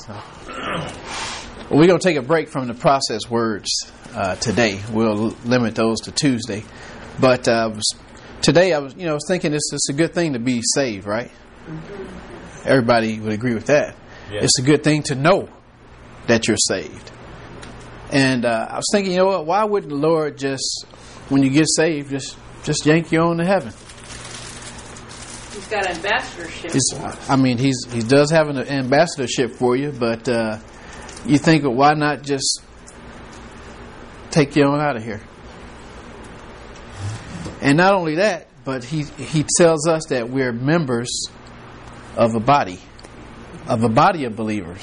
We're going to take a break from the processed words today. We'll limit those to Tuesday. But today I was thinking it's a good thing to be saved, right? Mm-hmm. Everybody would agree with that. Yeah. It's a good thing to know that you're saved. And I was thinking, you know what? Why wouldn't the Lord just, when you get saved, just yank you on to heaven? He's got ambassadorship. He does have an ambassadorship for you, but you think, well, why not just take you on out of here? And not only that, but he tells us that we're members of a body of believers.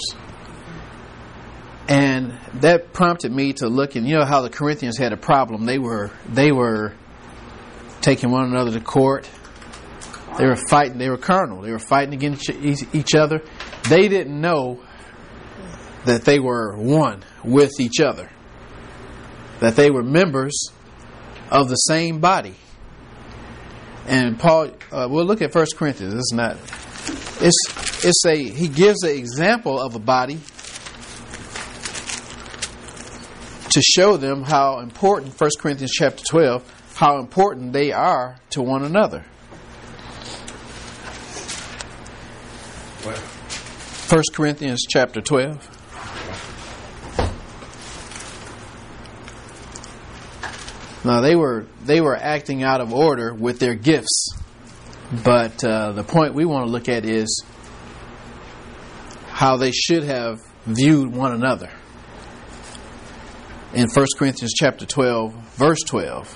And that prompted me to look, and you know how the Corinthians had a problem. They were taking one another to court. They were fighting. They were carnal. They were fighting against each other. They didn't know that they were one with each other. That they were members of the same body. And Paul, we'll look at 1 Corinthians. He gives an example of a body to show them how important, 1 Corinthians chapter 12, how important they are to one another. 1 Corinthians chapter 12. Now they were acting out of order with their gifts, but the point we want to look at is how they should have viewed one another. In 1 Corinthians chapter 12, verse 12,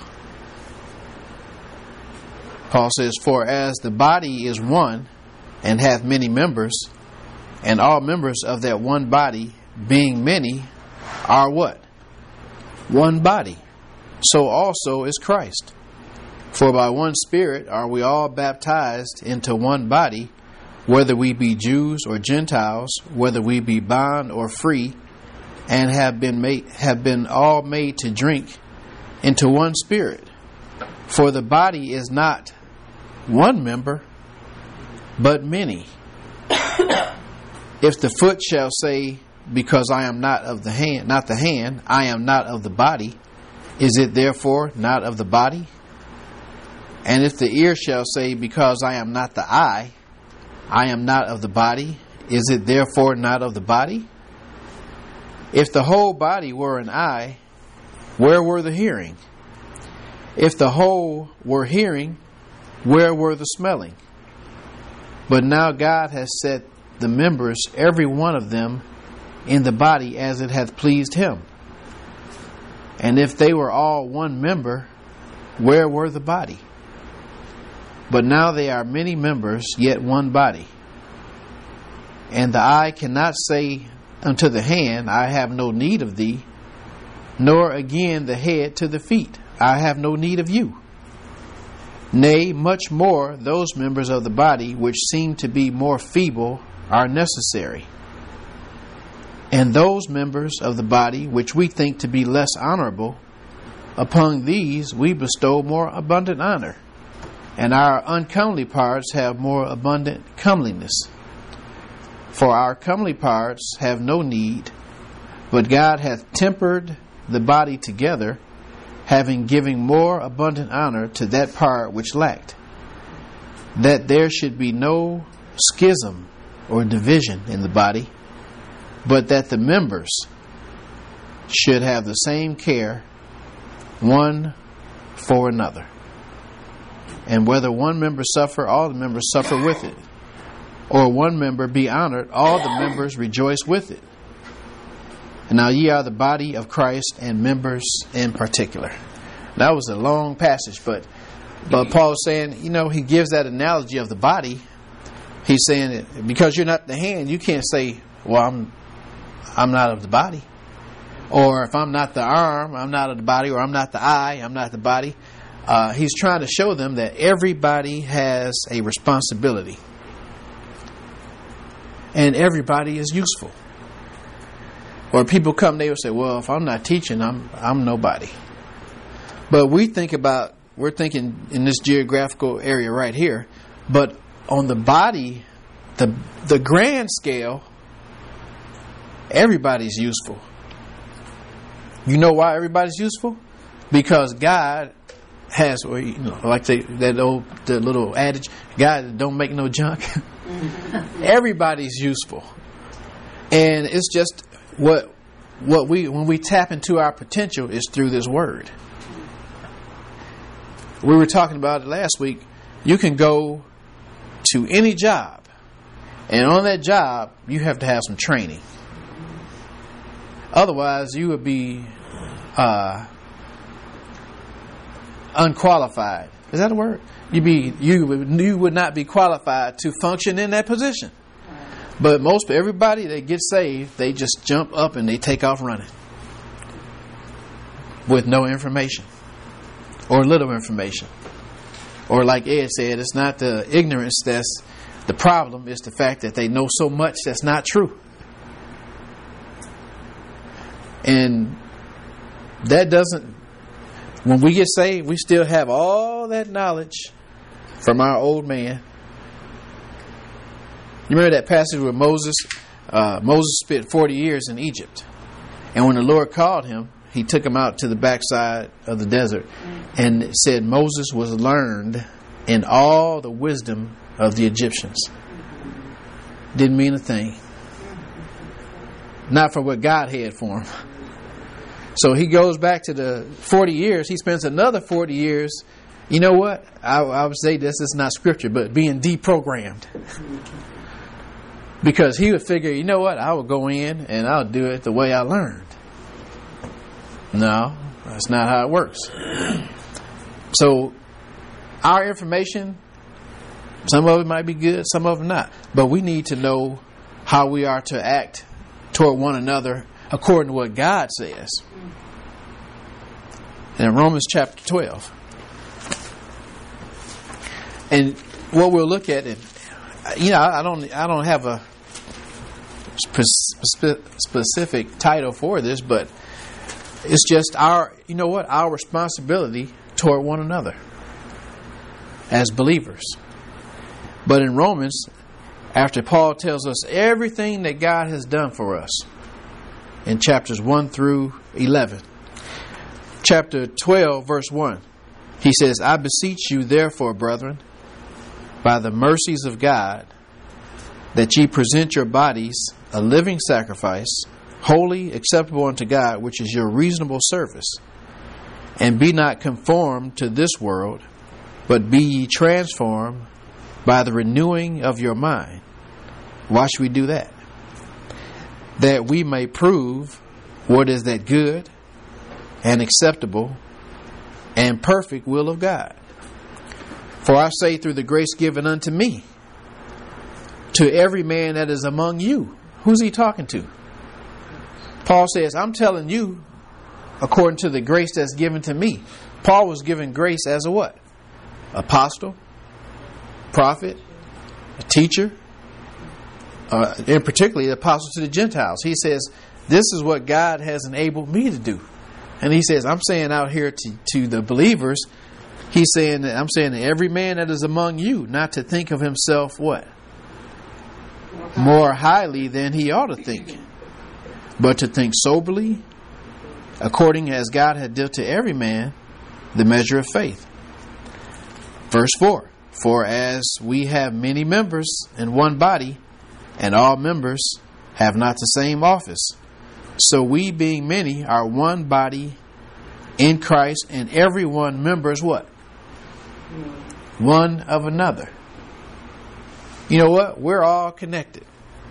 Paul says, "For as the body is one, and hath many members, and all members of that one body, being many, are" what? One body. So also is Christ. For by one Spirit are we all baptized into one body, whether we be Jews or Gentiles, whether we be bond or free, and have been all made to drink into one Spirit. For the body is not one member, but many. If the foot shall say, because I am not of the hand, I am not of the body, is it therefore not of the body? And if the ear shall say, because I am not the eye, I am not of the body, is it therefore not of the body? If the whole body were an eye, where were the hearing? If the whole were hearing, where were the smelling? But now God has set the members, every one of them, in the body as it hath pleased him. And if they were all one member, where were the body? But now they are many members, yet one body. And the eye cannot say unto the hand, I have no need of thee, nor again the head to the feet, I have no need of you. Nay, much more, those members of the body which seem to be more feeble are necessary. And those members of the body which we think to be less honorable, upon these we bestow more abundant honor, and our uncomely parts have more abundant comeliness. For our comely parts have no need, but God hath tempered the body together, having given more abundant honor to that part which lacked, that there should be no schism or division in the body, but that the members should have the same care one for another. And whether one member suffer, all the members suffer with it. Or one member be honored, all the members rejoice with it. And now ye are the body of Christ, and members in particular. That was a long passage, but Paul is saying, he gives that analogy of the body. He's saying that because you're not the hand, you can't say, well, I'm not of the body. Or if I'm not the arm, I'm not of the body. Or I'm not the eye, I'm not the body. He's trying to show them that everybody has a responsibility. And everybody is useful. Or people come, they will say, well, if I'm not teaching, I'm nobody. But we're thinking in this geographical area right here. But on the body, the grand scale, Everybody's useful. You know why everybody's useful? Because God has, like the little adage, God don't make no junk. Everybody's useful. And it's just what when we tap into our potential is through this word. We were talking about it last week. You can go to any job, and on that job you have to have some training. Otherwise you would be unqualified. Is that a word? You would not be qualified to function in that position. But everybody that gets saved, they just jump up and they take off running with no information or little information. Or like Ed said, it's not the ignorance that's the problem, it's the fact that they know so much that's not true. And that doesn't, when we get saved, we still have all that knowledge from our old man. You remember that passage where Moses spent 40 years in Egypt. And when the Lord called him, he took him out to the backside of the desert and said Moses was learned in all the wisdom of the Egyptians. Didn't mean a thing. Not for what God had for him. So he goes back to the 40 years. He spends another 40 years. You know what? I would say this is not scripture, but being deprogrammed. Because he would figure, you know what? I will go in and I'll do it the way I learned. No, that's not how it works. So our information, some of it might be good, some of it not. But we need to know how we are to act toward one another according to what God says. In Romans chapter 12. And what we'll look at it, I don't have a specific title for this, but it's just our responsibility toward one another as believers. But in Romans, after Paul tells us everything that God has done for us in chapters 1 through 11, chapter 12, verse 1, he says, I beseech you therefore, brethren, by the mercies of God, that ye present your bodies a living sacrifice, holy, acceptable unto God, which is your reasonable service. And be not conformed to this world, but be ye transformed by the renewing of your mind. Why should we do that? That we may prove what is that good and acceptable and perfect will of God. For I say through the grace given unto me, to every man that is among you. Who's he talking to? Paul says, I'm telling you, according to the grace that's given to me. Paul was given grace as a what? Apostle, prophet, a teacher, and particularly the apostle to the Gentiles. He says, this is what God has enabled me to do. And he says, I'm saying out here to the believers, he's saying that I'm saying to every man that is among you, not to think of himself what? More highly than he ought to think, but to think soberly, according as God had dealt to every man the measure of faith. Verse 4, for as we have many members in one body, and all members have not the same office, so we being many are one body in Christ, and every one members what? One of another. You know what? We're all connected.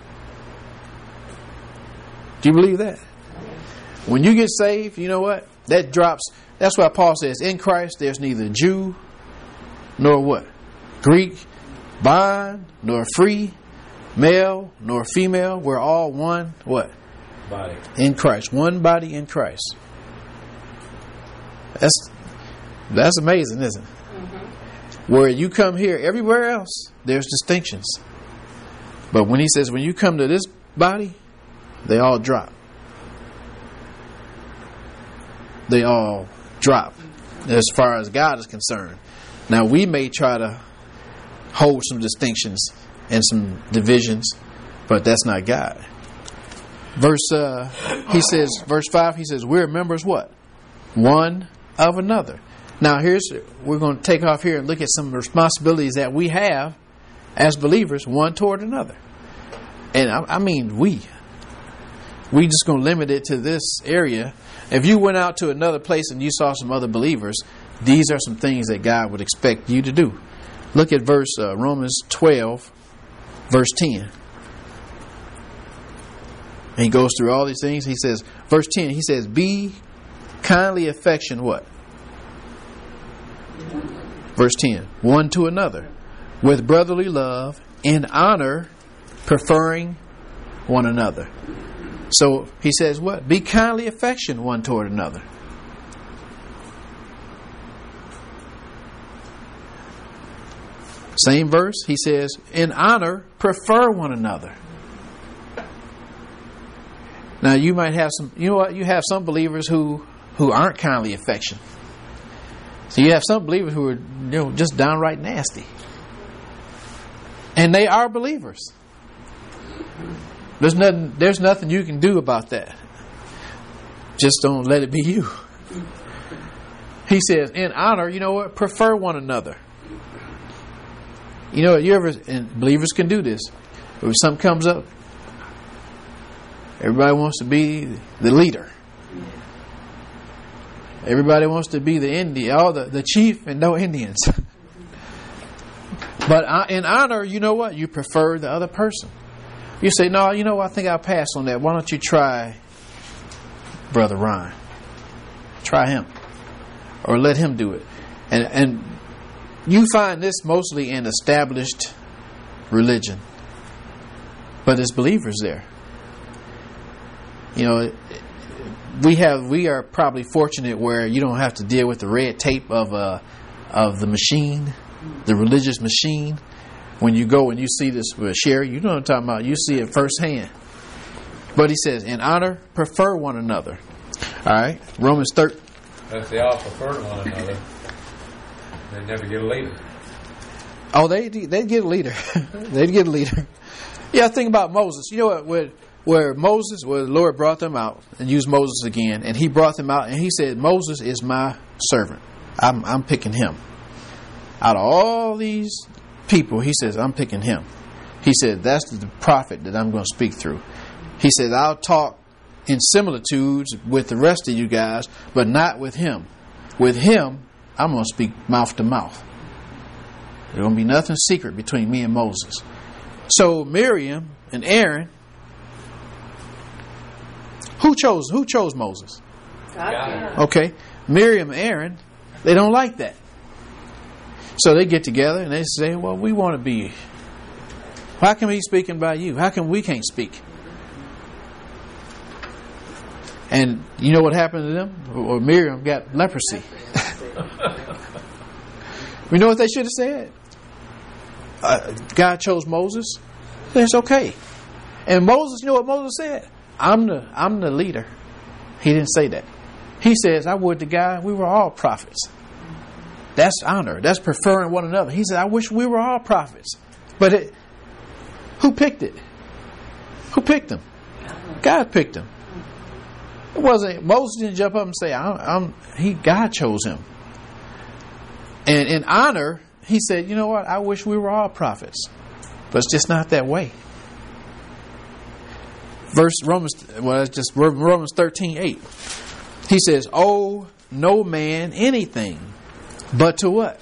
Do you believe that? When you get saved, you know what? That drops. That's why Paul says, in Christ there's neither Jew nor what? Greek, bond, nor free, male, nor female. We're all one, what? Body. In Christ. One body in Christ. That's amazing, isn't it? Mm-hmm. Where you come here, everywhere else, there's distinctions. But when he says, when you come to this body, they all drop. They all drop as far as God is concerned. Now we may try to hold some distinctions and some divisions, but that's not God. Verse 5, he says, we're members what? One of another. Now we're going to take off here and look at some responsibilities that we have as believers, one toward another. And I mean we just going to limit it to this area. If you went out to another place and you saw some other believers, these are some things that God would expect you to do. Look at Romans 12, verse 10. And he goes through all these things. He says, verse 10, he says, be kindly affection what? Verse 10, one to another, with brotherly love, in honor, preferring one another. So he says what? Be kindly affection one toward another. Same verse, he says, in honor, prefer one another. Now you might have you have some believers who aren't kindly affection. So you have some believers who are just downright nasty. And they are believers. There's nothing you can do about that. Just don't let it be you. He says, in honor, you know what? Prefer one another. You know, and believers can do this. If something comes up, everybody wants to be the leader. Everybody wants to be the chief and no Indians. But in honor, you know what? You prefer the other person. You say, no, you know, I think I'll pass on that. Why don't you try Brother Ron? Try him. Or let him do it. And you find this mostly in established religion. But there's believers there. You know, we are probably fortunate where you don't have to deal with the red tape of the machine, the religious machine. When you go and you see this with Sherry, you know what I'm talking about. You see it firsthand. But he says, in honor, prefer one another. All right, Romans 13. If they all prefer one another, they never get a leader. Oh, they'd get a leader. They'd get a leader. Yeah, think about Moses. You know what? Where the Lord brought them out and used Moses again, and he brought them out and he said, Moses is my servant. I'm picking him. Out of all these people, he says, I'm picking him. He said, that's the prophet that I'm going to speak through. He said, I'll talk in similitudes with the rest of you guys, but not with him. With him, I'm going to speak mouth to mouth. There's going to be nothing secret between me and Moses. So Miriam and Aaron, who chose Moses? God. Okay. Miriam and Aaron, they don't like that. So they get together and they say, well, we want to be. How come he's speaking by you? How come we can't speak? And you know what happened to them? Or Miriam got leprosy. You know what they should have said? God chose Moses. It's okay. And Moses, you know what Moses said? I'm the leader. He didn't say that. He says, I would to God, we were all prophets. That's honor. That's preferring one another. He said, I wish we were all prophets. But who picked it? Who picked them? God picked them. It wasn't Moses didn't jump up and say, God chose him. And in honor, he said, you know what? I wish we were all prophets. But it's just not that way. Romans 13:8. He says, owe no man anything but to what?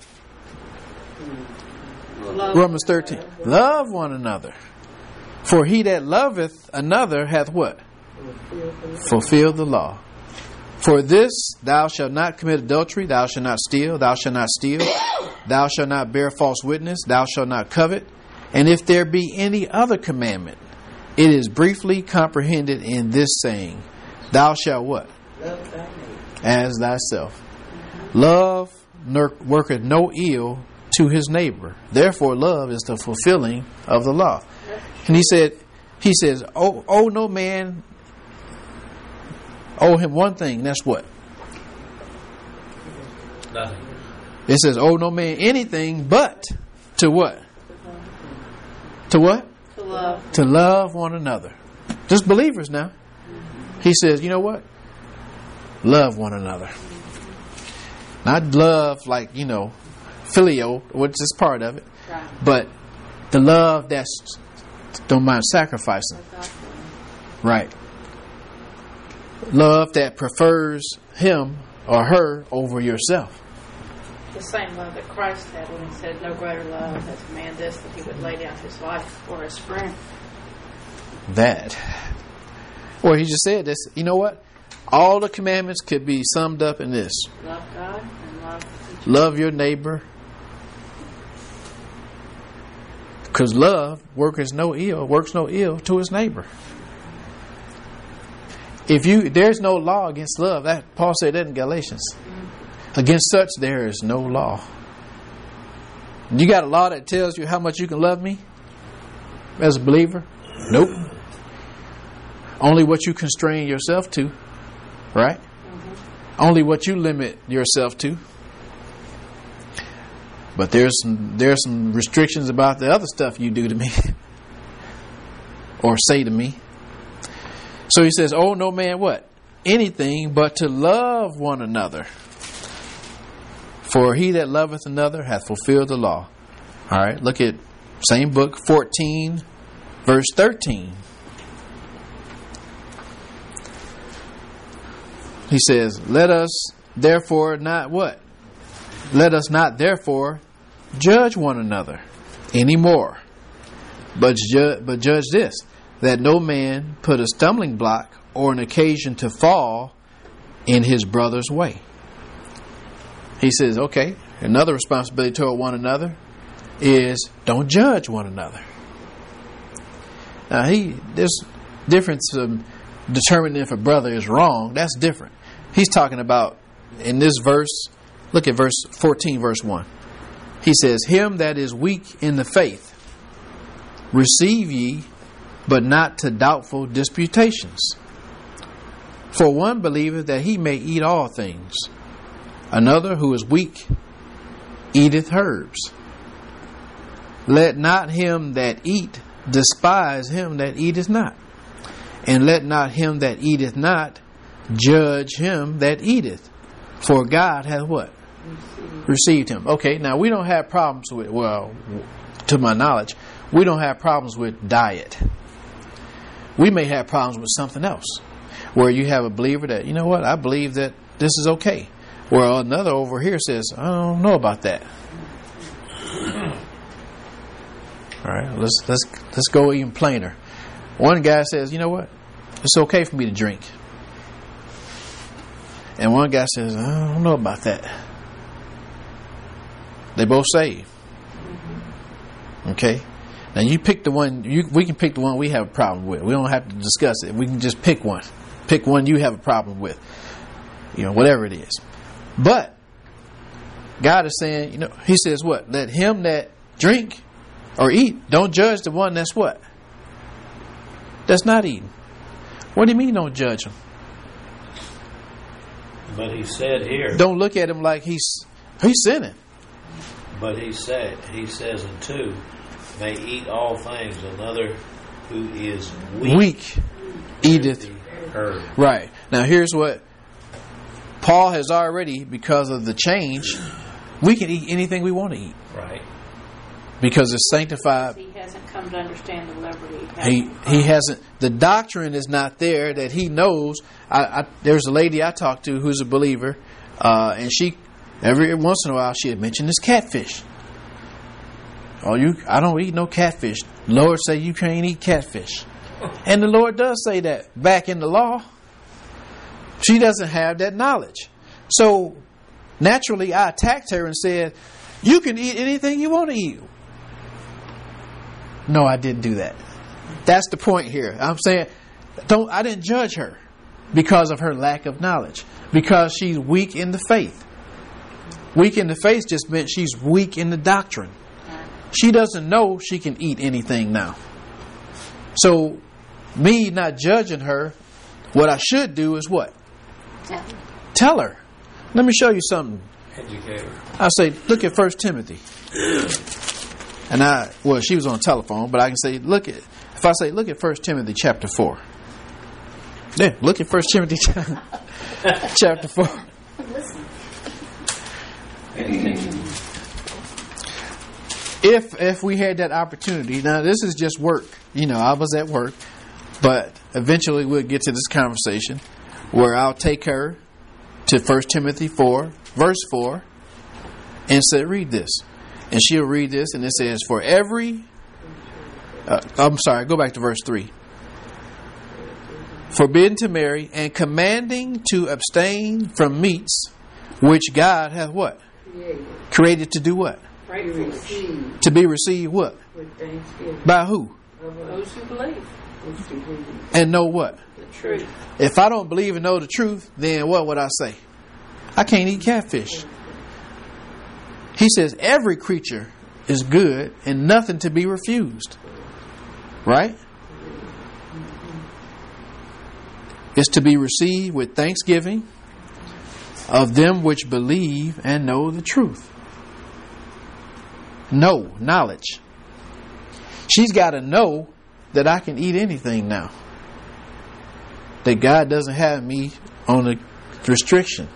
Romans 13. Love one another. For he that loveth another hath what? Fulfilled the law. For this, thou shalt not commit adultery, thou shalt not steal, thou shalt not steal, thou shalt not bear false witness, thou shalt not covet. And if there be any other commandment, it is briefly comprehended in this saying, thou shalt what? As thyself. Love worketh no ill to his neighbor. Therefore, love is the fulfilling of the law. And he says, owe no man, owe him one thing. That's what? Nothing. It says, owe no man anything but to what? To what? To love. To love one another. Just believers now. He says, you know what? Love one another. Not love like, filial, which is part of it. Right. But the love that's don't mind sacrificing. Right. Love that prefers him or her over yourself. The same love that Christ had when he said, no greater love has a man this, that he would lay down his life for his friend. That. Well, he just said this. You know what? All the commandments could be summed up in this. Love God and love each other. Love your neighbor. Because love works no ill to his neighbor. There's no law against love. That Paul said that in Galatians. Against such there is no law. You got a law that tells you how much you can love me as a believer? Nope. Only what you constrain yourself to, right? Only what you limit yourself to. But there's some restrictions about the other stuff you do to me or say to me. So he says, "Oh, no man what? Anything but to love one another. For he that loveth another hath fulfilled the law." All right, look at same book, 14, verse 13. He says, "Let us therefore not what? Let us not therefore judge one another anymore, but judge this, that no man put a stumbling block or an occasion to fall in his brother's way." He says, okay, another responsibility toward one another is don't judge one another. Now, there's difference of determining if a brother is wrong. That's different. He's talking about, in this verse, look at verse 14, verse 1. He says, "Him that is weak in the faith, receive ye, but not to doubtful disputations. For one believeth that he may eat all things. Another, who is weak, eateth herbs. Let not him that eat despise him that eateth not. And let not him that eateth not judge him that eateth. For God hath" what? Received him. Okay, now we don't have problems with, well, to my knowledge, we don't have problems with diet. We may have problems with something else, where you have a believer that, you know what, I believe that this is okay. Well, another over here says, I don't know about that. All right, let's go even plainer. One guy says, you know what, it's okay for me to drink. And one guy says, I don't know about that. They both saved. Okay? Now you pick the one, we can pick the one we have a problem with. We don't have to discuss it. We can just pick one. Pick one you have a problem with. Whatever it is. But God is saying, he says what? Let him that drink or eat, don't judge the one that's what? That's not eating. What do you mean don't judge him? But he said here. Don't look at him like he's sinning. But he says in 2, may eat all things. Another who is weak eateth herb. Right. Now here's what Paul has already, because of the change, we can eat anything we want to eat. Right. Because it's sanctified. He hasn't come to understand the liberty. He hasn't. The doctrine is not there that he knows. There's a lady I talked to who's a believer, and she, every once in a while, she had mentioned this catfish. I don't eat no catfish. The Lord say you can't eat catfish. And the Lord does say that back in the law. She doesn't have that knowledge. So naturally I attacked her and said, you can eat anything you want to eat. No, I didn't do that. That's the point here. I'm saying I didn't judge her because of her lack of knowledge. Because she's weak in the faith. Weak in the faith just meant she's weak in the doctrine. She doesn't know she can eat anything now. So, me not judging her, what I should do is what? Tell her. Let me show you something. Educate her. I say, look at 1 Timothy. And she was on telephone, but I can say, look at 1 Timothy chapter 4. Yeah, look at 1 Timothy chapter 4. Listen. If we had that opportunity, now this is just work. I was at work, but eventually we'll get to this conversation where I'll take her to 1 Timothy 4, verse 4, and say, read this. And she'll read this, and it says, for every... go back to verse 3. Forbidden to marry, and commanding to abstain from meats, which God hath what? Created to do what? To be received what? By who? Those who believe. And know what? The truth. If I don't believe and know the truth, then what would I say? I can't eat catfish. He says every creature is good and nothing to be refused. Right? It's to be received with thanksgiving of them which believe and know the truth. Knowledge. She's got to know that I can eat anything now. That God doesn't have me on a restriction.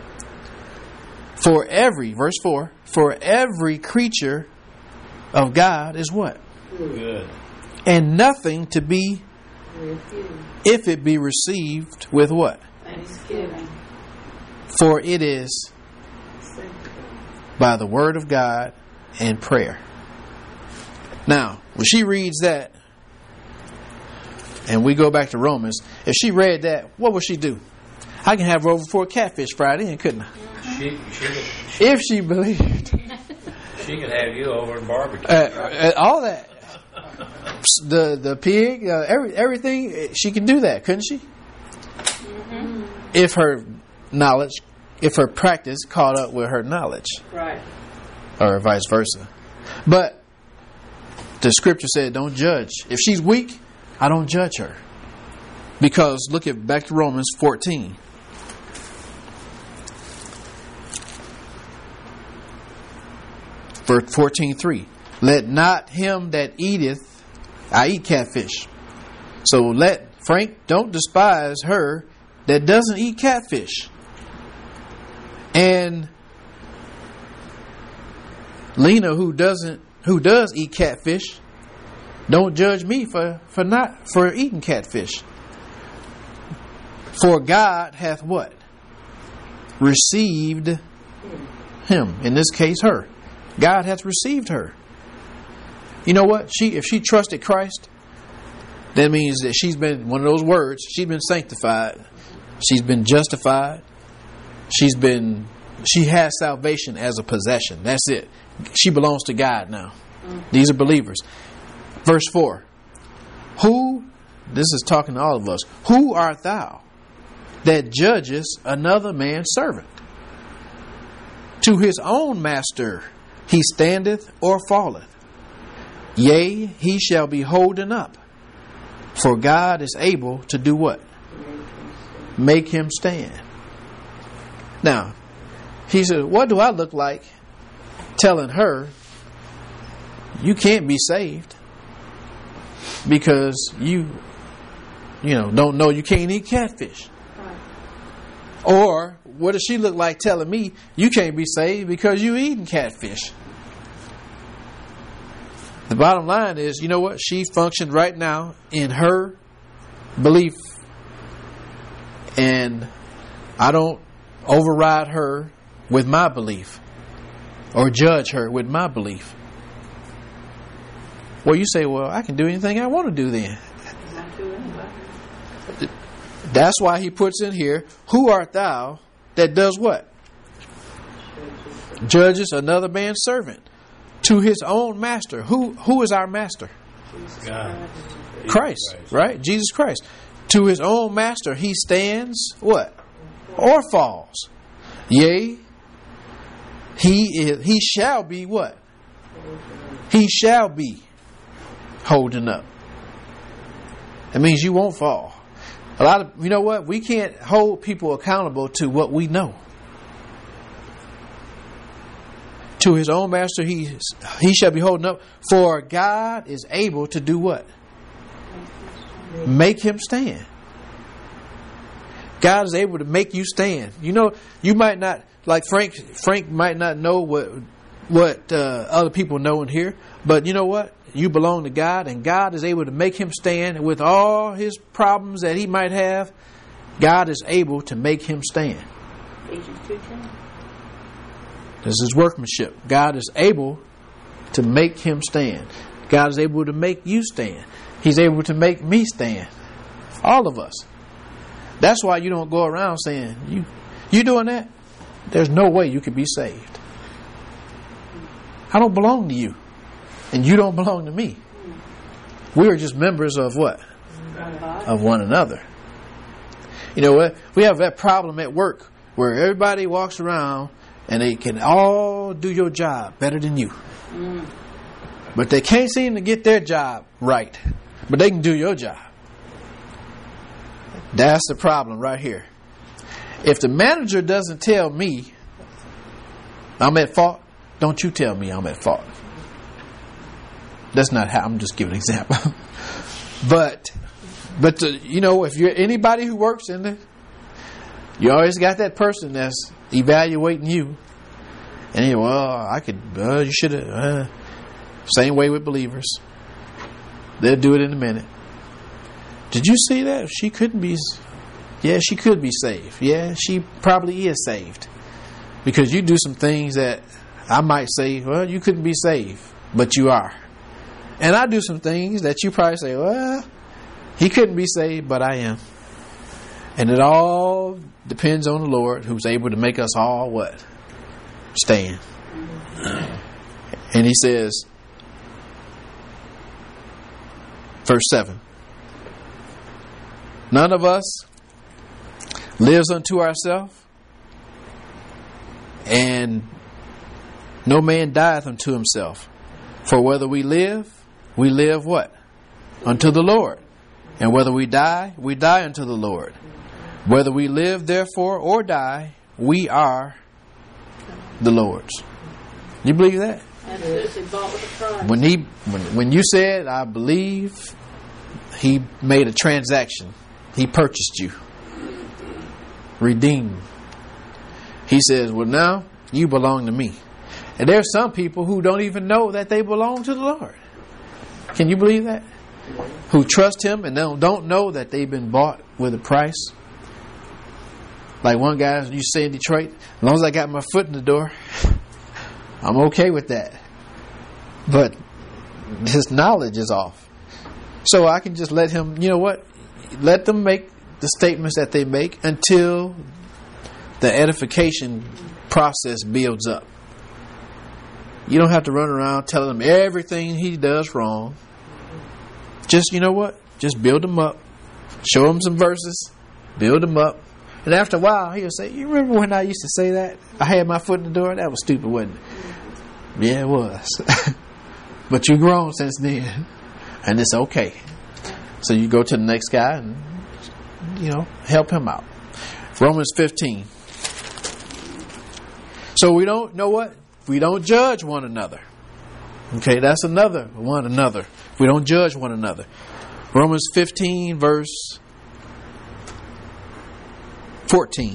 For every, verse 4, for every creature of God is what? Good. And nothing to be, if it be received with what? Thanksgiving. For it is by the word of God and prayer. Now, when she reads that, and we go back to Romans, if she read that, what would she do? I can have her over for a catfish Friday, and couldn't I? If she believed. She could have you over and barbecue. All that. The pig, everything, she can do that, couldn't she? Mm-hmm. If her knowledge, if her practice caught up with her knowledge. Right. Or vice versa. But the scripture said don't judge. If she's weak, I don't judge her. Because back to Romans 14. Verse 14:3. Let not him that eateth, I eat catfish. So Frank, don't despise her that doesn't eat catfish. And Lena, who does eat catfish, don't judge me for eating catfish. For God hath what? Received him. In this case, her. God hath received her. You know what? If she trusted Christ, that means that she's been, one of those words, she's been sanctified. She's been justified. She has salvation as a possession. That's it. She belongs to God now. These are believers. Verse 4. This is talking to all of us. Who art thou that judgest another man's servant? To his own master he standeth or falleth. Yea, he shall be holden up. For God is able to do what? Make him stand. Now, he said, what do I look like telling her you can't be saved because you don't know you can't eat catfish? Or what does she look like telling me you can't be saved because you eating catfish? The bottom line is, you know what? She functioned right now in her belief, and I don't override her with my belief or judge her with my belief. Well, you say, well, I can do anything I want to do then. That's why he puts in here, who art thou that does what? Judges another man's servant to his own master. Who is our master? God. Christ, right? Jesus Christ. To his own master he stands what? Or falls. Yea, he shall be what? He shall be holding up. That means you won't fall. You know what? We can't hold people accountable to what we know. To his own master he shall be holding up. For God is able to do what? Make him stand. God is able to make you stand. You know, you might not, like Frank might not know what other people know in here, but you know what? You belong to God, and God is able to make him stand with all his problems that he might have. God is able to make him stand. Ephesians 2:10. This is workmanship. God is able to make him stand. God is able to make you stand. He's able to make me stand. All of us. That's why you don't go around saying, you doing that? There's no way you could be saved. I don't belong to you. And you don't belong to me. We are just members of what? Of one another. You know what? We have that problem at work where everybody walks around and they can all do your job better than you. But they can't seem to get their job right. But they can do your job. That's the problem right here. If the manager doesn't tell me I'm at fault, don't you tell me I'm at fault. That's not how, I'm just giving an example. But you know, if you're anybody who works in it, you always got that person that's evaluating you. And you should have. Same way with believers. They'll do it in a minute. Did you see that? She couldn't be. Yeah, she could be saved. Yeah, she probably is saved. Because you do some things that I might say, well, you couldn't be saved, but you are. And I do some things that you probably say, well, he couldn't be saved, but I am. And it all depends on the Lord, who's able to make us all what? Stand. And he says, verse 7, none of us lives unto ourselves, and no man dieth unto himself. For whether we live what? Unto the Lord. And whether we die unto the Lord. Whether we live, therefore, or die, we are the Lord's. You believe that? Absolutely, bought with a price. When you said, I believe, he made a transaction. He purchased you. Redeemed. He says, well, now you belong to me. And there's some people who don't even know that they belong to the Lord. Can you believe that? Who trust him and don't know that they've been bought with a price. Like one guy used to say in Detroit, as long as I got my foot in the door, I'm okay with that. But his knowledge is off. So I can just let him, you know what? Let them make the statements that they make until the edification process builds up. You don't have to run around telling him everything he does wrong. Just, you know what? Just build him up. Show him some verses. Build him up. And after a while, he'll say, you remember when I used to say that? I had my foot in the door? That was stupid, wasn't it? Yeah, it was. But you've grown since then. And it's okay. So you go to the next guy and, help him out. Romans 15. So we don't know what? We don't judge one another. Okay, that's another one another. We don't judge one another. Romans 15 verse 14.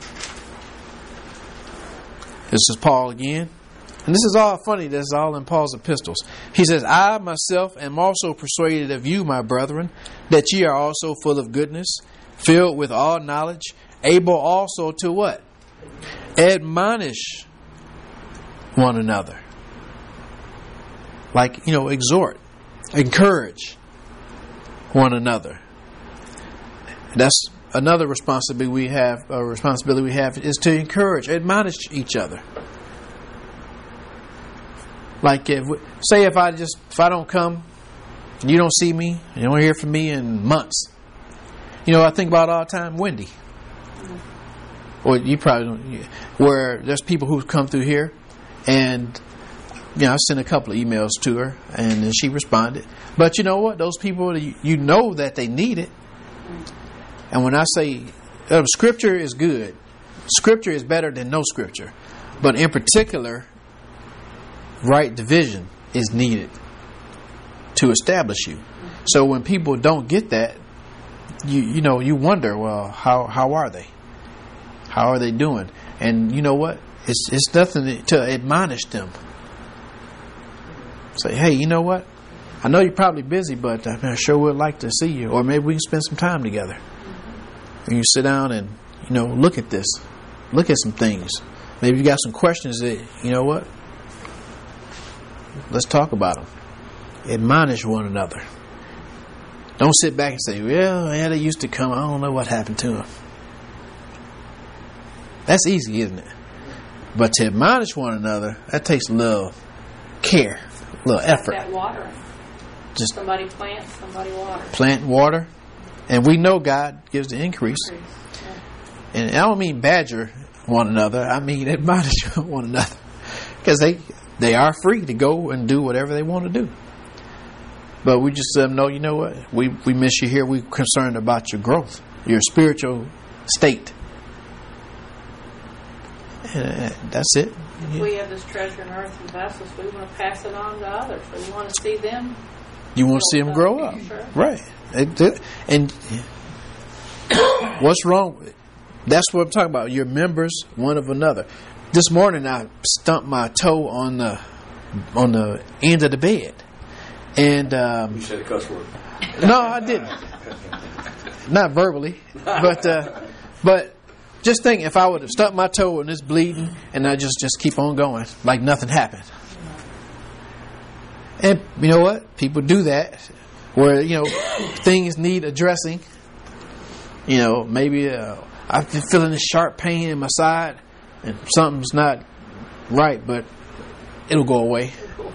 This is Paul again. And this is all funny. This is all in Paul's epistles. He says, I myself am also persuaded of you, my brethren, that ye are also full of goodness, filled with all knowledge, able also to what? Admonish one another. Like, exhort, encourage one another. That's another responsibility we have. A responsibility we have is to encourage, admonish each other. Like, if I don't come, you don't see me, you don't hear from me in months. I think about all the time Wendy. Or you probably don't. Where there's people who come through here, and I sent a couple of emails to her, and then she responded. But you know what? Those people, you know that they need it. And when I say Scripture is good, Scripture is better than no Scripture. But in particular, right division is needed to establish you. So when people don't get that, you wonder, well, how are they? How are they doing? And you know what? It's nothing to admonish them. Say, hey, you know what? I know you're probably busy, but I sure would like to see you, or maybe we can spend some time together. And you sit down and look at this, look at some things. Maybe you got some questions that you know what? Let's talk about them. Admonish one another. Don't sit back and say, well, yeah, they used to come. I don't know what happened to them. That's easy, isn't it? But to admonish one another, that takes a little care, a little effort. That watering. Just somebody plants, somebody waters. Plant, water. And we know God gives the increase. Yeah. And I don't mean badger one another. I mean admonish one another. Because they are free to go and do whatever they want to do. But we just let them know, you know what? We miss you here. We're concerned about your growth, your spiritual state. And that's it. If we have this treasure in earth and vessels, we want to pass it on to others. We want to see them. You want to see them grow up. Sure. Right. And what's wrong with it? That's what I'm talking about. You're members one of another. This morning I stumped my toe on the end of the bed. And you said a cuss word. no, I didn't. Not verbally. But just think if I would have stuck my toe and it's bleeding and I just keep on going like nothing happened. And you know what? People do that where, things need addressing. Maybe I've been feeling this sharp pain in my side and something's not right, but it'll go away.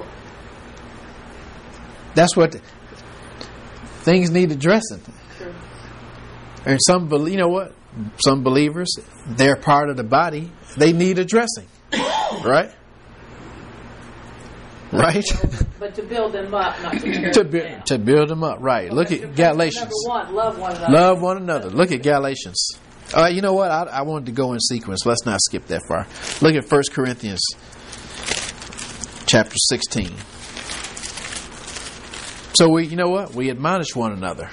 That's what things need addressing. Sure. And some believers, they're part of the body. They need addressing, right? Right. But to build them up, not to tear them down. To build them up, right? Look at Galatians. Number one, love one another. Love one another. Look at Galatians. You know what? I wanted to go in sequence. Let's not skip that far. Look at 1 Corinthians chapter 16. So we admonish one another.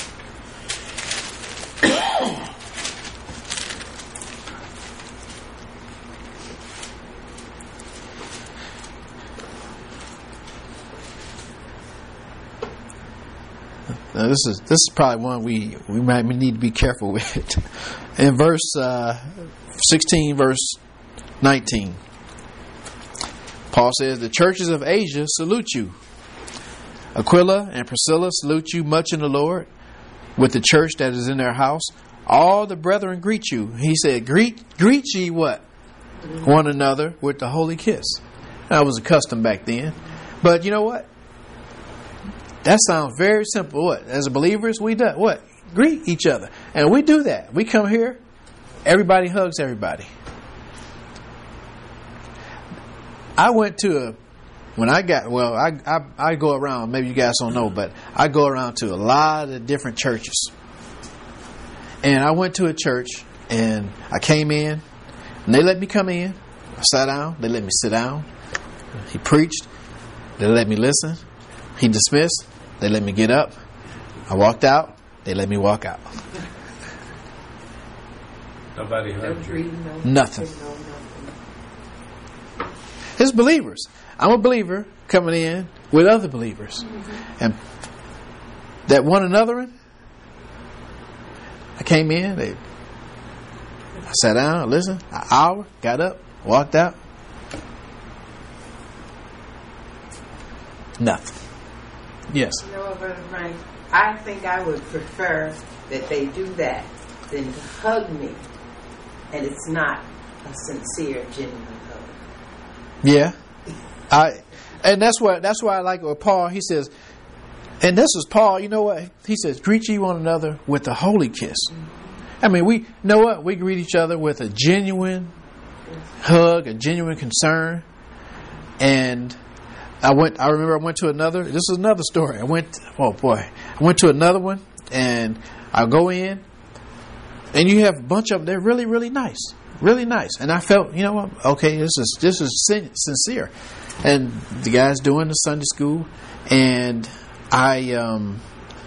Now this is probably one we might need to be careful with. In verse 16, verse 19, Paul says, "The churches of Asia salute you. Aquila and Priscilla salute you much in the Lord, with the church that is in their house. All the brethren greet you." He said, greet ye what? One another with the holy kiss. That was a custom back then. But you know what? That sounds very simple. What? As believers, we do what? Greet each other. And we do that. We come here, everybody hugs everybody. I went to I go around, maybe you guys don't know, but I go around to a lot of different churches. And I went to a church and I came in and they let me come in. I sat down, they let me sit down. He preached, they let me listen. He dismissed, they let me get up. I walked out, they let me walk out. Nobody heard you. Nothing. It's believers. I'm a believer coming in with other believers. And that one another, I came in, I sat down, listened, an hour, got up, walked out. Nothing. Yes. Brother Frank, I think I would prefer that they do that than to hug me, and it's not a sincere, genuine hug. Yeah. And that's why I like what Paul, he says, and this is Paul, you know what? He says, greet ye one another with a holy kiss. I mean, we know what? We greet each other with a genuine hug, a genuine concern. And I remember I went to another, this is another story. I went to another one and I go in and you have a bunch of them, they're really, really nice. Really nice. And I felt, you know what, okay, this is sincere. And the guy's doing the Sunday school and I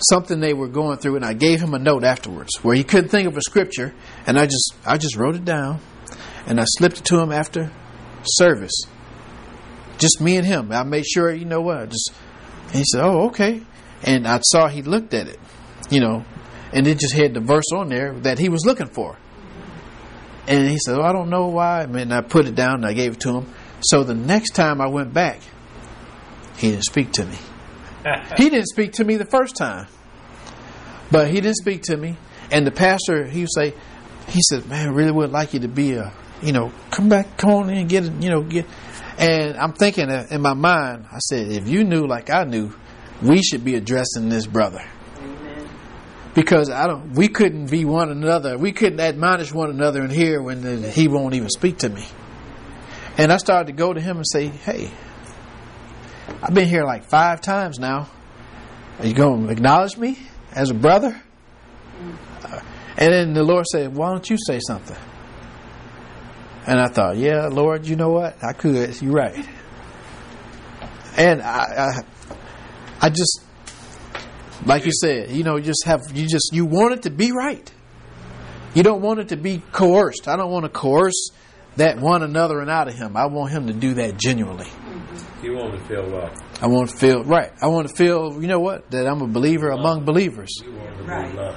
something they were going through, and I gave him a note afterwards where he couldn't think of a scripture, and I just wrote it down, and I slipped it to him after service. Just me and him. I made sure, you know what, and he said, "Oh, okay." And I saw he looked at it, and it just had the verse on there that he was looking for. And he said, "Oh, I don't know why." And I put it down and I gave it to him. So the next time I went back, he didn't speak to me. He didn't speak to me the first time, but he didn't speak to me. And the pastor, he said, "Man, I really would like you to be come on in and get it, And I'm thinking in my mind, I said, if you knew like I knew, we should be addressing this brother. Amen. Because we couldn't be one another. We couldn't admonish one another in here when he won't even speak to me. And I started to go to him and say, "Hey, I've been here like 5 times now. Are you going to acknowledge me as a brother?" And then the Lord said, "Why don't you say something?" And I thought, "Yeah, Lord, you know what? I could. You're right." And I just, like you said, you want it to be right. You don't want it to be coerced. I don't want to coerce that one another and out of him. I want him to do that genuinely. You want to feel loved. I want to feel right. I want to feel, that I'm a believer among believers. You want to Right. be loved.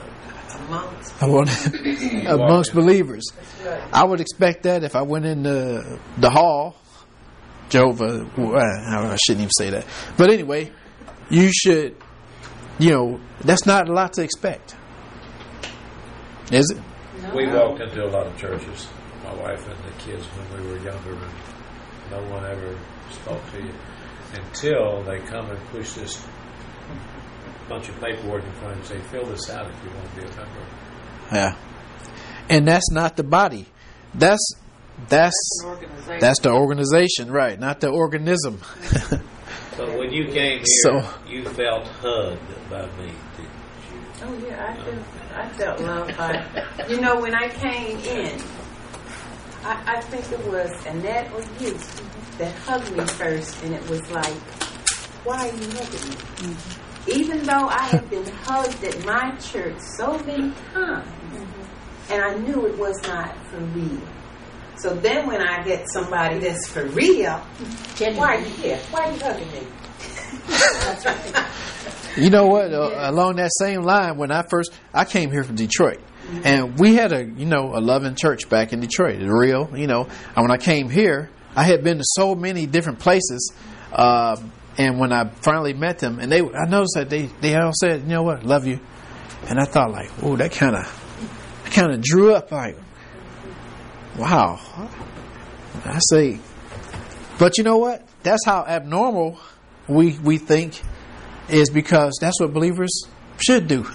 Amongst believers. I would expect that if I went in the hall, Jehovah. I shouldn't even say that. But anyway, you should. That's not a lot to expect, is it? We walked into a lot of churches, my wife and the kids, when we were younger, and no one ever spoke to you until they come and push this bunch of paperwork in front of you and say, "Fill this out if you want to be a member." Yeah, and that's not the body. That's an organization. That's the organization, right? Not the organism. So when you came here, So- you felt hugged by me, didn't you? Oh yeah, I felt loved by. When I came in, I think it was Annette or you that hugged me first, and it was like, "Why are you hugging me?" Mm-hmm. Even though I had been hugged at my church so many times, and I knew it was not for real. So then when I get somebody that's for real, why are you here? Why are you hugging me? That's right. You know what? Along that same line, when I came here from Detroit, and we had a loving church back in Detroit, real, And when I came here, I had been to so many different places, and when I finally met them, and I noticed that they all said, "You know what? Love you." And I thought, like, "Oh, that kind of drew up, like, wow." I say, but you know what? That's how abnormal we think is, because that's what believers should do.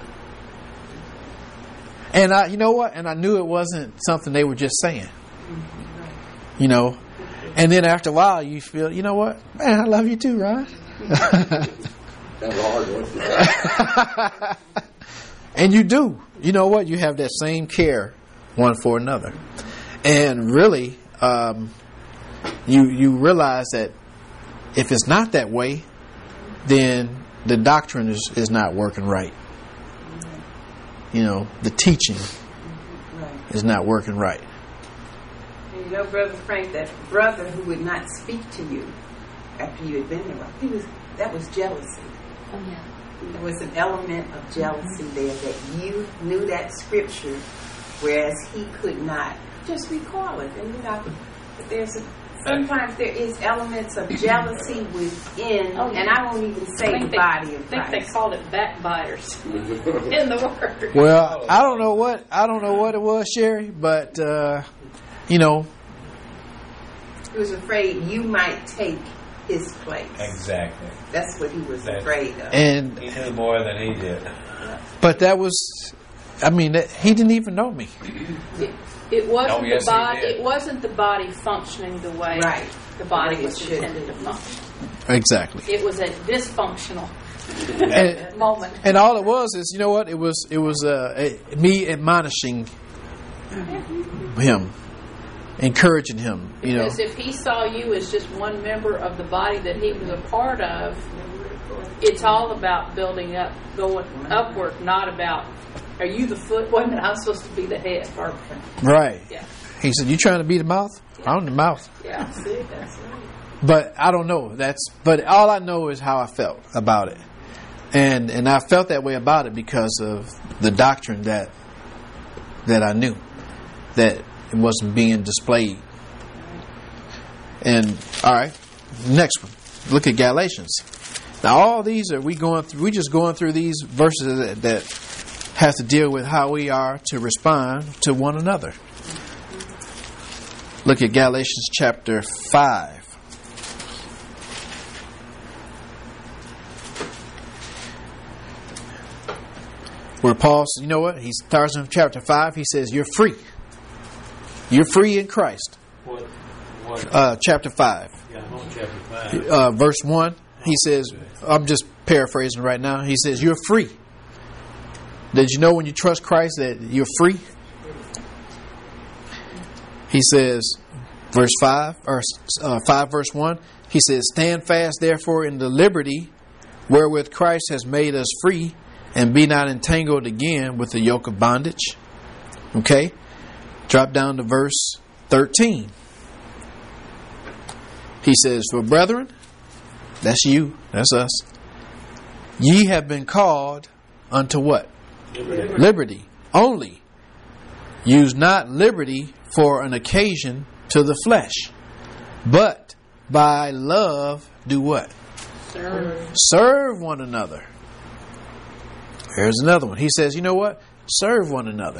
And you know what? And I knew it wasn't something they were just saying. And then after a while, you feel, you know what? Man, I love you too, Ron. And you do. You know what? You have that same care one for another. And really, you realize that if it's not that way, then the doctrine is not working right. The teaching is not working right. And Brother Frank, that brother who would not speak to you after you had been there, that was jealousy. Oh, yeah. There was an element of jealousy there, that you knew that scripture, whereas he could not just recall it. And sometimes there is elements of jealousy within, and I won't even say the body of Christ. I think they called it backbiters in the word. Well, I don't know what it was, Sherry, but he was afraid you might take his place. Exactly. That's what he was afraid of. And He knew more than he did. but that was, he didn't even know me. It wasn't yes, the body. he did. It wasn't the body functioning the way the body was intended to function. Exactly. It was a dysfunctional And, moment. and all it was is, you know what? It was me admonishing him, encouraging him. Because if he saw you as just one member of the body that he was a part of, It's all about building up, going upward, not about, are you the foot? Wait a minute, I'm supposed to be the head. Or, Right. yeah. He said, "You trying to be the mouth? I'm the mouth." Yeah. See, that's right. But I don't know. But all I know is how I felt about it, and I felt that way about it because of the doctrine that I knew that it wasn't being displayed. And all right, next one. Look at Galatians. Now all these we just going through these verses that has to deal with how we are to respond to one another. Look at Galatians chapter 5. Where Paul, you know what? He starts in chapter 5. He says, "You're free. You're free in Christ." What? Chapter 5. Yeah, I'm on chapter 5. Verse 1. He says, I'm just paraphrasing right now. He says, "You're free." Did you know when you trust Christ that you're free? He says, verse 5, or 5 verse 1, he says, "Stand fast therefore in the liberty wherewith Christ has made us free, and be not entangled again with the yoke of bondage." Okay? Drop down to verse 13. He says, "For brethren," that's you, that's us, "ye have been called unto" what? Liberty only. "Use not liberty for an occasion to the flesh, but by love do" what? Serve one another. Here's another one. He says, you know what? Serve one another.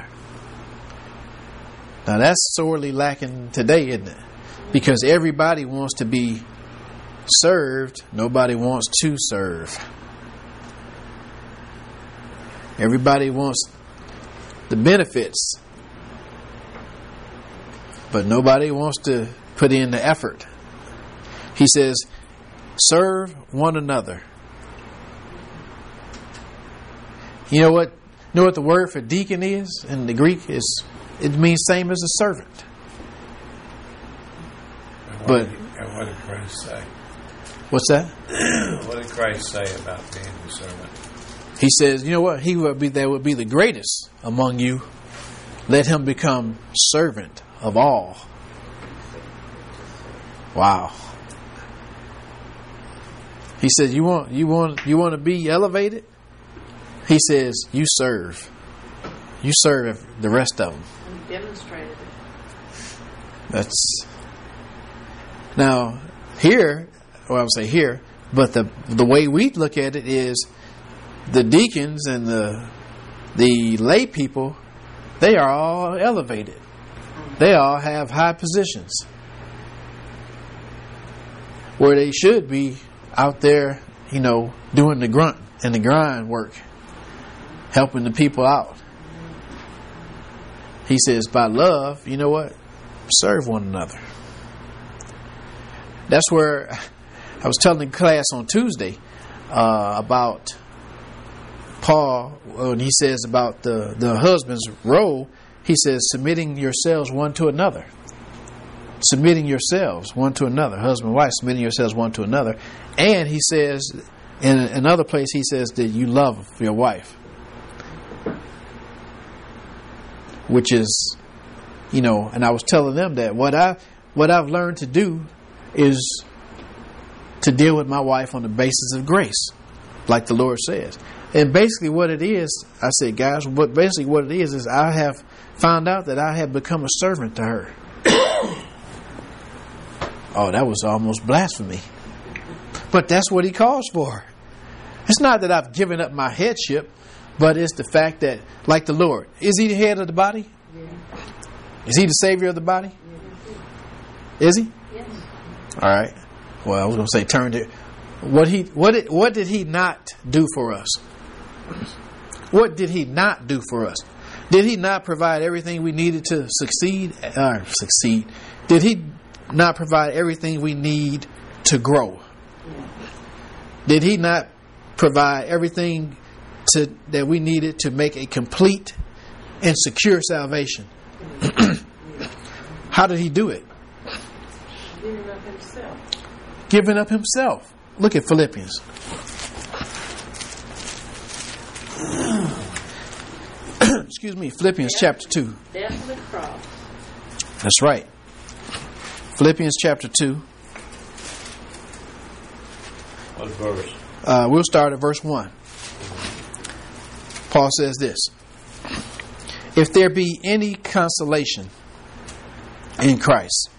Now that's sorely lacking today, isn't it? Because everybody wants to be served. Nobody wants to serve. Everybody wants the benefits, but nobody wants to put in the effort. He says, serve one another. You know what? You know what the word for deacon is in the Greek is? It means same as a servant. And But what did Christ say? what's that? What did Christ say about being the servant? He says, you know what? He will be that would be the greatest among you. Let him become servant of all. Wow. He says, you want to be elevated? He says, you serve. You serve the rest of them. And demonstrated it. That's now here. Well, I would say here, but the way we look at it is the deacons and the lay people. They are all elevated. They all have high positions where they should be out there, doing the grunt and the grind work, helping the people out. He says, by love, you know what? Serve one another. That's where I was telling the class on Tuesday about Paul, when he says about the husband's role. He says, submitting yourselves one to another. Submitting yourselves one to another. Husband and wife, submitting yourselves one to another. And he says, in another place, he says that you love your wife. Which is, and I was telling them that what I've learned to do is to deal with my wife on the basis of grace, like the Lord says. And basically what it is, I said, guys, what it is I have found out that I have become a servant to her. Oh, that was almost blasphemy. But that's what he calls for. It's not that I've given up my headship, but it's the fact that, like the Lord, is he the head of the body? Yeah. Is he the savior of the body? Is he? Yes. All right. Well, I was going to say turn to what did he not do for us? What did he not do for us? Did he not provide everything we needed to succeed? Did he not provide everything we need to grow? Did he not provide everything that we needed to make a complete and secure salvation? How did he do it? Giving up himself. Giving up himself. Look at Philippians. Philippians chapter 2. Death of the cross. That's right. Philippians chapter 2. What verse? We'll start at verse 1. Paul says this: if there be any consolation in Christ.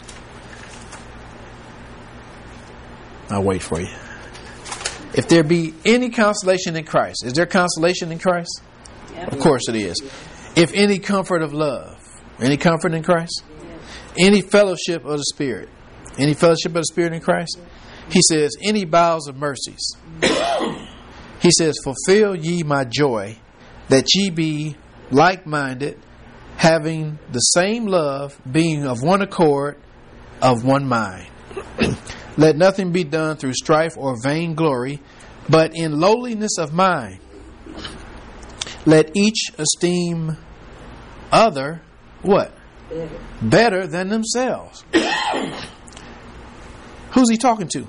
I'll wait for you. If there be any consolation in Christ. Is there consolation in Christ? Yep. Of course it is. If any comfort of love. Any comfort in Christ? Any fellowship of the Spirit. Any fellowship of the Spirit in Christ? He says, any bowels of mercies. He says, fulfill ye my joy, that ye be like-minded, having the same love, being of one accord, of one mind. Let nothing be done through strife or vainglory, but in lowliness of mind. Let each esteem other, what? Better than themselves. Who's he talking to?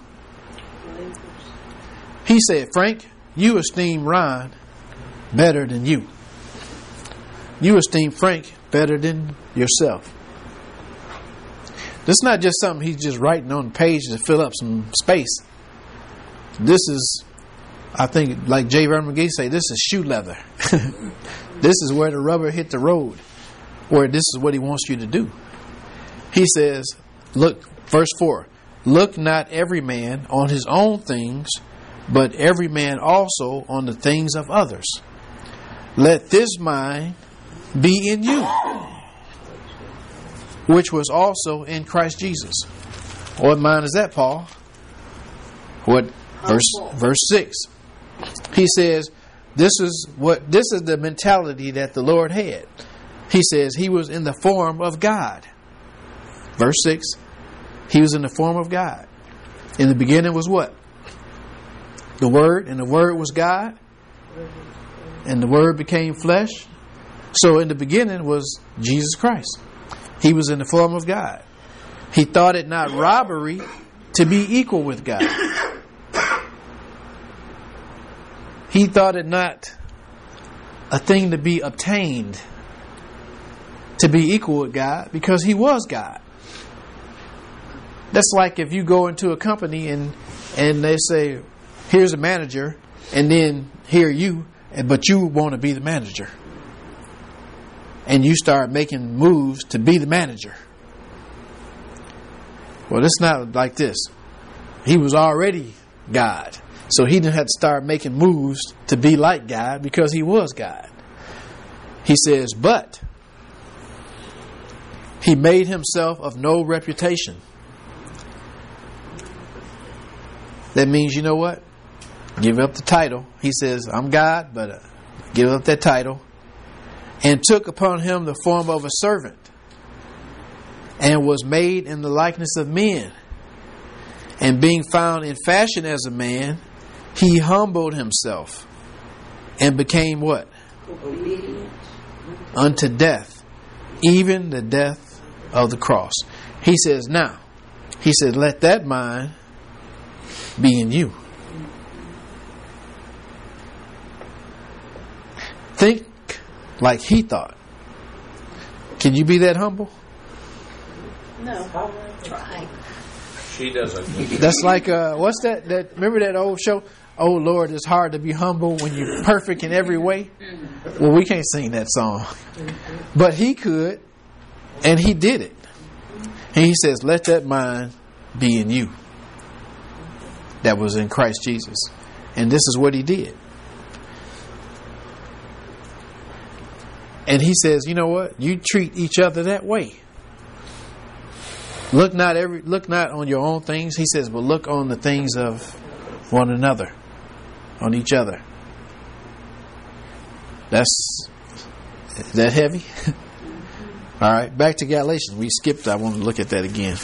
He said, Frank, you esteem Ron better than you. You esteem Frank better than yourself. This is not just something he's just writing on the page to fill up some space. This is, I think, like J. Vernon McGee say, this is shoe leather. This is where the rubber hit the road, where this is what he wants you to do. He says, look, verse 4, look not every man on his own things, but every man also on the things of others. Let this mind be in you, which was also in Christ Jesus. What mind is that, Paul? What verse 6? He says, this is the mentality that the Lord had. He says he was in the form of God. Verse 6, he was in the form of God. In the beginning was what? The Word, and the Word was God, and the Word became flesh. So in the beginning was Jesus Christ. He was in the form of God. He thought it not robbery to be equal with God. He thought it not a thing to be obtained to be equal with God, because he was God. That's like if you go into a company and they say, here's a manager, and then here you, but you want to be the manager. And you start making moves to be the manager. Well, it's not like this. He was already God. So he didn't have to start making moves to be like God, because he was God. He says, but he made himself of no reputation. That means, you know what? Give up the title. He says, I'm God, but give up that title. And took upon him the form of a servant, and was made in the likeness of men. And being found in fashion as a man, he humbled himself, and became what? Obedient. Unto death, even the death of the cross. He says, now, he said, let that mind be in you. Think like he thought. Can you be that humble? No. Try. She does a good job. That's like what's that? Remember that old show? Oh Lord, it's hard to be humble when you're perfect in every way. Well, we can't sing that song, but he could, and he did it. And he says, "Let that mind be in you, that was in Christ Jesus." And this is what he did. And he says, you know what? You treat each other that way. Look not on your own things. He says, but look on the things of one another, on each other. Is that heavy? All right, back to Galatians. We skipped. I want to look at that again.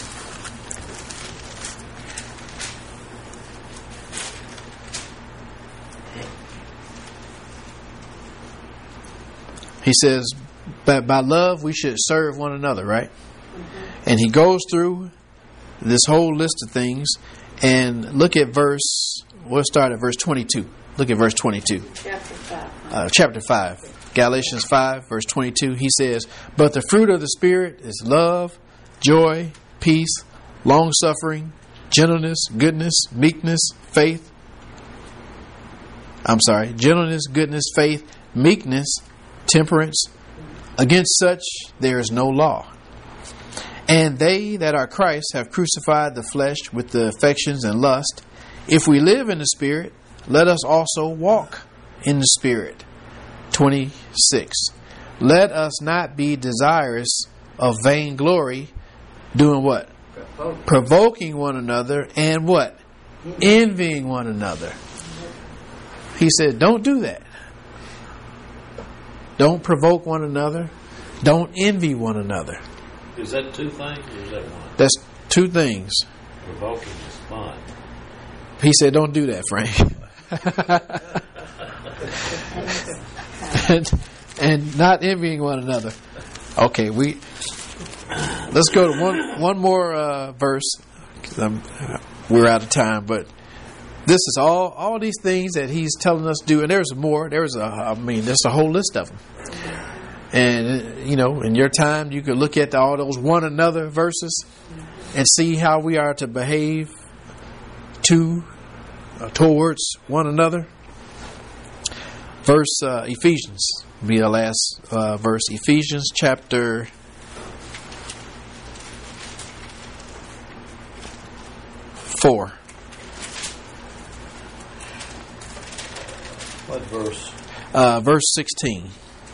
He says, but by love we should serve one another, right? Mm-hmm. And he goes through this whole list of things, and look at we'll start at verse 22. Look at verse 22. Chapter 5. Chapter 5. Galatians 5, verse 22, he says, "But the fruit of the Spirit is love, joy, peace, long-suffering, gentleness, goodness, meekness, faith." Gentleness, goodness, faith, meekness, temperance. Against such there is no law. And they that are Christ have crucified the flesh with the affections and lust. If we live in the Spirit, let us also walk in the Spirit. 26. Let us not be desirous of vainglory, doing what? Provoking one another, and what? Envying one another. He said, don't do that. Don't provoke one another. Don't envy one another. Is that two things or is that one? That's two things. Provoking is fun. He said, don't do that, Frank. and not envying one another. Okay, let's go to one more verse. We're out of time, but this is all these things that he's telling us to do, and there's more. There's a whole list of them. And in your time, you could look at all those one another verses and see how we are to behave towards one another. Verse Ephesians will be the last verse. Ephesians chapter 4. What verse? Verse 16.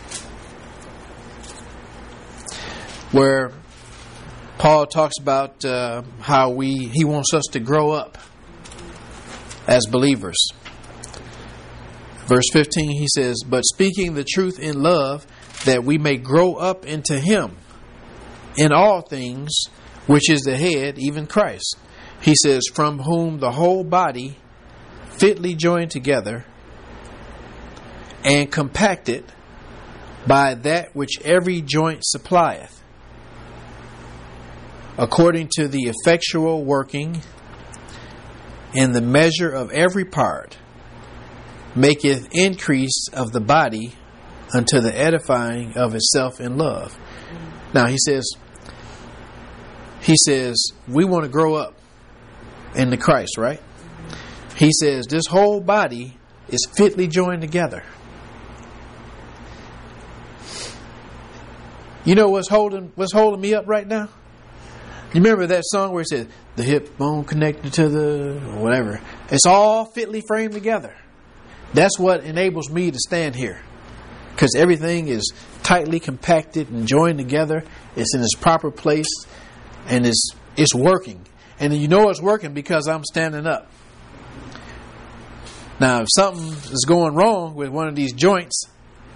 Where Paul talks about how he wants us to grow up as believers. Verse 15, he says, "But speaking the truth in love, that we may grow up into Him in all things, which is the head, even Christ." He says, "From whom the whole body, fitly joined together and compacted by that which every joint supplieth, according to the effectual working in the measure of every part, maketh increase of the body unto the edifying of itself in love." Now he says we want to grow up into Christ, right? He says this whole body is fitly joined together. You know what's holding me up right now? You remember that song where it says the hip bone connected to the whatever? It's all fitly framed together. That's what enables me to stand here, because everything is tightly compacted and joined together. It's in its proper place, and it's working. And you know it's working because I'm standing up. Now, if something is going wrong with one of these joints,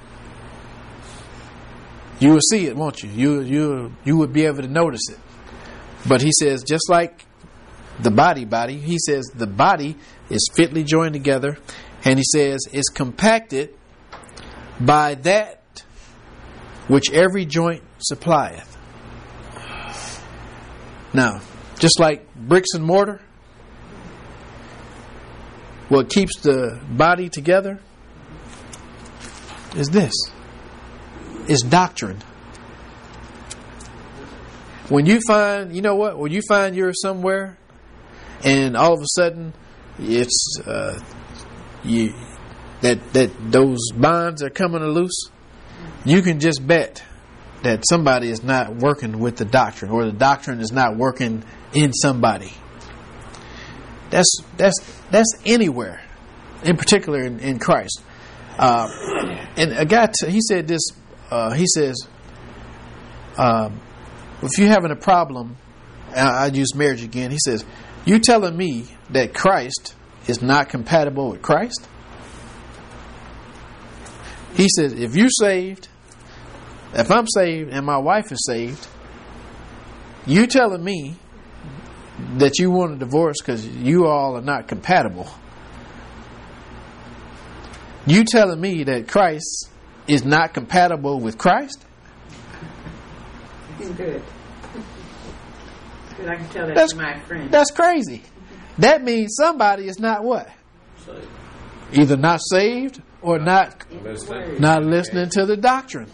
you will see it, won't you? You would be able to notice it. But he says, just like the body, he says the body is fitly joined together. And he says, it's compacted by that which every joint supplieth. Now, just like bricks and mortar, what keeps the body together is this. It's doctrine. When you find, when you find you're somewhere and all of a sudden it's that those bonds are coming loose, you can just bet that somebody is not working with the doctrine, or the doctrine is not working in somebody. That's anywhere, in particular in Christ. And a guy, he said this. He says, if you're having a problem, I use marriage again. He says, you telling me that Christ is not compatible with Christ? He says, if I'm saved and my wife is saved, you telling me that you want a divorce because you all are not compatible. You telling me that Christ is not compatible with Christ? Good. Good, I can tell that to my friend. That's crazy. That means somebody is not what? Saved. Either not saved or not listening to the doctrine.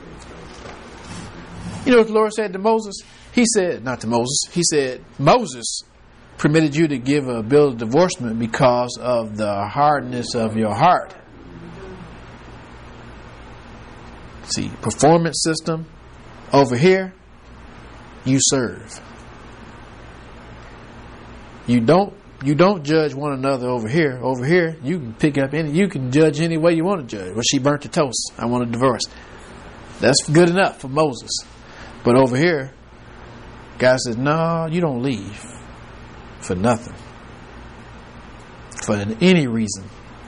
You know what the Lord said to Moses? He said, not to Moses, he said, Moses permitted you to give a bill of divorcement because of the hardness of your heart. See, performance system over here, you serve. You don't judge one another over here. Over here, you can pick up you can judge any way you want to judge. Well, she burnt the toast. I want a divorce. That's good enough for Moses. But over here, God says, no, you don't leave for nothing. For any reason.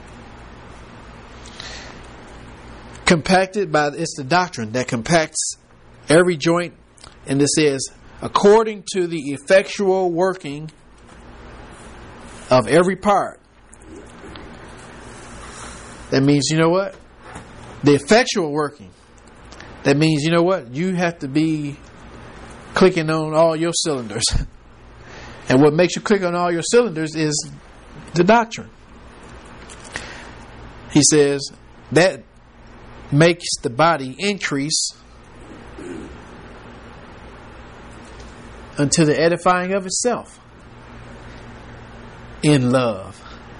Compacted by, it's the doctrine that compacts every joint. And it says, according to the effectual working of every part. That means, you know what? The effectual working. That means, you know what? You have to be clicking on all your cylinders. And what makes you click on all your cylinders is the doctrine. He says that makes the body increase unto the edifying of itself in love.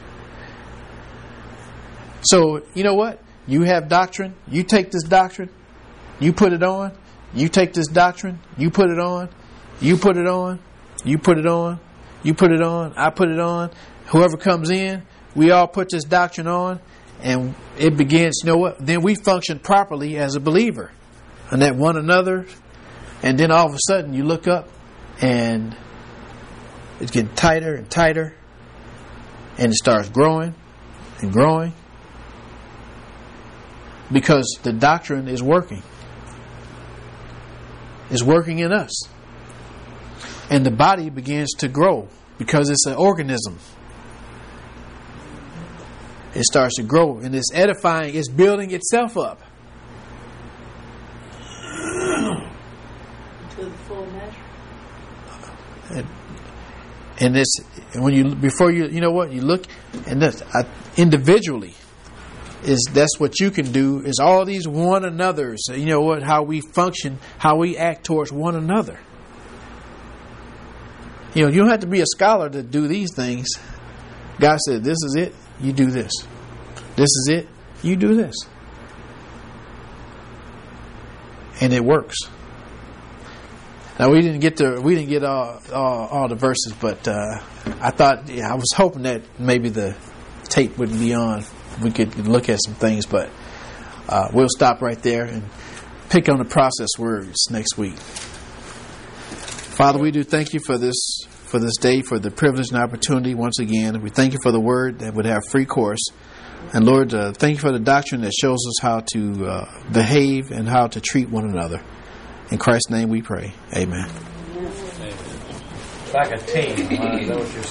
So, you know what? You have doctrine. You take this doctrine. You put it on. You take this doctrine. You put it on. You put it on. You put it on. You put it on. I put it on. Whoever comes in, we all put this doctrine on, and it begins, you know what? Then we function properly as a believer. And that one another, and then all of a sudden you look up and it's getting tighter and tighter, and it starts growing and growing because the doctrine is working. Is working in us. And the body begins to grow because it's an organism. It starts to grow and it's edifying, it's building itself up. To the full measure. And this, when you, before you know what, you look, and this, individually, that's what you can do, is all these one another's, you know what, how we function, how we act towards one another. You know, you don't have to be a scholar to do these things. God said, this is it, you do this. This is it, you do this. And it works. Now we didn't get all the verses, but I was hoping that maybe the tape would be on. We could look at some things, but we'll stop right there and pick on the process words next week. Father, we do thank you for this day, for the privilege and opportunity once again. We thank you for the word that would have free course. And Lord, thank you for the doctrine that shows us how to behave and how to treat one another. In Christ's name we pray. Amen. It's like a team. Is that what you're saying?